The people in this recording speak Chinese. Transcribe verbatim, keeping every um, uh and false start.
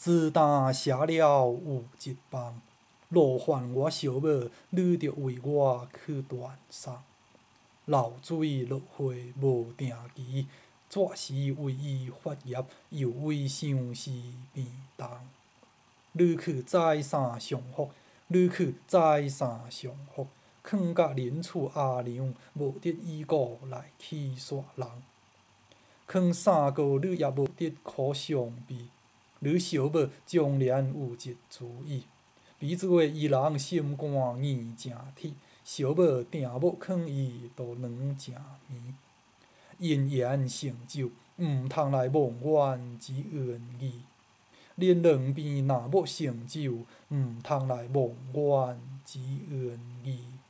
子弹射了有一帮，劳烦我小母，你着为我去断送。流水落花无定期，怎时为伊发业，又为相思变动。你去栽啥上福？你去栽啥上福？囥甲恁厝阿娘，无得伊个来去煞人。囥三个你也无得可相避，你小母将然有一主意。比做伊人心肝硬正铁，小母定要囥伊都软正绵。因缘成就，毋通来妄怨之恩义。恁两边若要成就，毋通来妄怨之恩义。